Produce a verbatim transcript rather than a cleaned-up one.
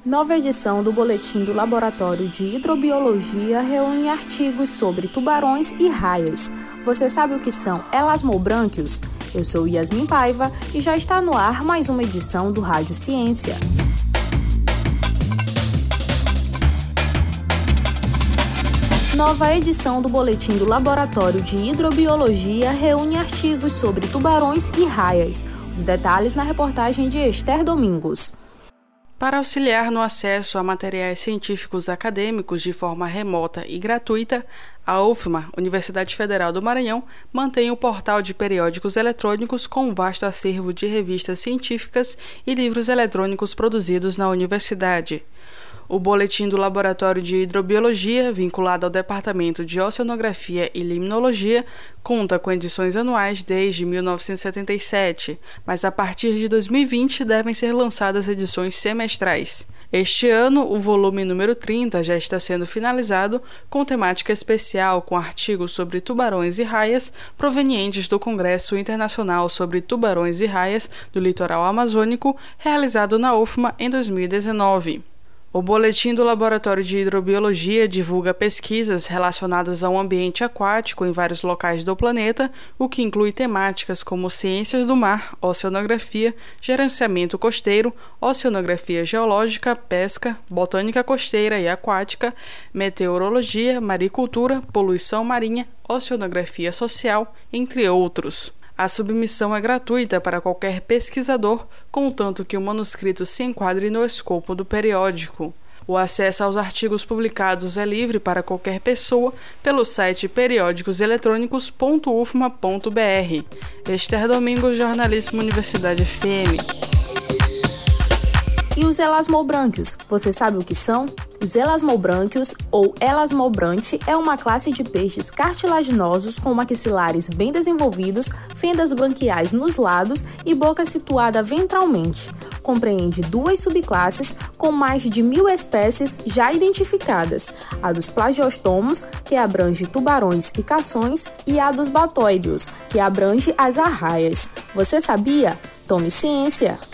Nova edição do Boletim do Laboratório de Hidrobiologia reúne artigos sobre tubarões e raias. Você sabe o que são elasmobrânquios? Eu sou Yasmin Paiva e já está no ar mais uma edição do Rádio Ciência. Nova edição do Boletim do Laboratório de Hidrobiologia reúne artigos sobre tubarões e raias. Os detalhes na reportagem de Esther Domingos. Para auxiliar no acesso a materiais científicos acadêmicos de forma remota e gratuita, a U F M A, Universidade Federal do Maranhão, mantém o portal de periódicos eletrônicos com um vasto acervo de revistas científicas e livros eletrônicos produzidos na universidade. O Boletim do Laboratório de Hidrobiologia, vinculado ao Departamento de Oceanografia e Limnologia, conta com edições anuais desde mil novecentos e setenta e sete, mas a partir de dois mil e vinte devem ser lançadas edições semestrais. Este ano, o volume número trinta já está sendo finalizado, com temática especial com artigos sobre tubarões e raias provenientes do Congresso Internacional sobre Tubarões e Raias do Litoral Amazônico, realizado na U F M A em dois mil e dezenove. O Boletim do Laboratório de Hidrobiologia divulga pesquisas relacionadas ao ambiente aquático em vários locais do planeta, o que inclui temáticas como ciências do mar, oceanografia, gerenciamento costeiro, oceanografia geológica, pesca, botânica costeira e aquática, meteorologia, maricultura, poluição marinha, oceanografia social, entre outros. A submissão é gratuita para qualquer pesquisador, contanto que o manuscrito se enquadre no escopo do periódico. O acesso aos artigos publicados é livre para qualquer pessoa pelo site periódicos eletrônicos ponto u f m a ponto b r. Esther Domingos, Jornalismo Universidade F M. E os elasmobrânquios, você sabe o que são? Os elasmobrânquios, ou elasmobrante, é uma classe de peixes cartilaginosos com maxilares bem desenvolvidos, fendas branquiais nos lados e boca situada ventralmente. Compreende duas subclasses com mais de mil espécies já identificadas, a dos plagiostomos, que abrange tubarões e cações, e a dos batóideos, que abrange as arraias. Você sabia? Tome ciência!